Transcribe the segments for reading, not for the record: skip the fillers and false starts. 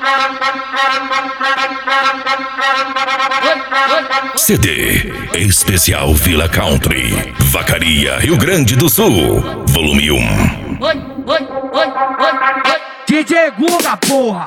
CD Especial Vila Country, Vacaria, Rio Grande do Sul, Volume 1. DJ Guga, porra!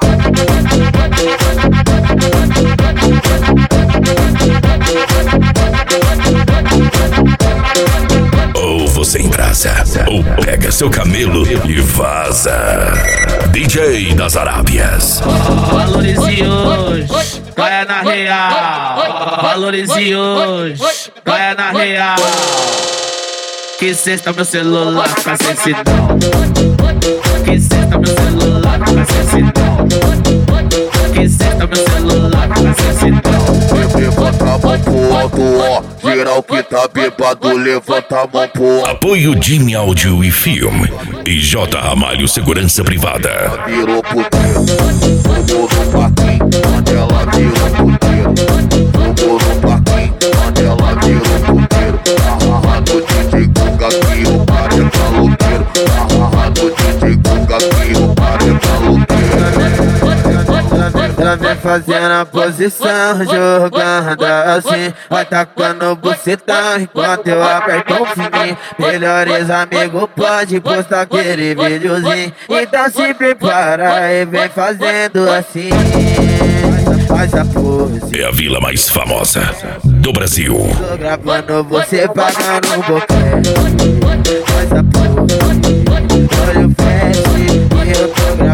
Ou você embrasa, ou pega seu camelo e vaza. DJ das Arábias. Valorize hoje, caia na real. Valorize hoje, caia na real. Que cesta meu celular, cacete sinal. Que cesta meu celular, cacete sinal. Que cesta meu celular, cacete sinal. Levanta a mão pro alto, ó. Geral que tá bêbado, levanta a mão pro alto. Apoio Jimmy Áudio e Filme e J. Ramalho Segurança Privada. Virou puteiro, fumou no parquinho, onde ela virou puteiro. Fumou no parquinho, onde ela virou puteiro. Ahaha no DJ Guga que o cara é caloqueiro. Ahaha no DJ Guga que o cara é caloqueiro. Ela vem fazendo a posição, jogando assim, vai tacando bucetão enquanto eu aperto o fininho. Melhores amigos pode postar aquele videozinho, então se prepara e vem fazendo assim. Faz a pose. É a vila mais famosa do Brasil. Tô gravando você pagando um boquete. Faz a pose, olha o flash e eu tô gravando.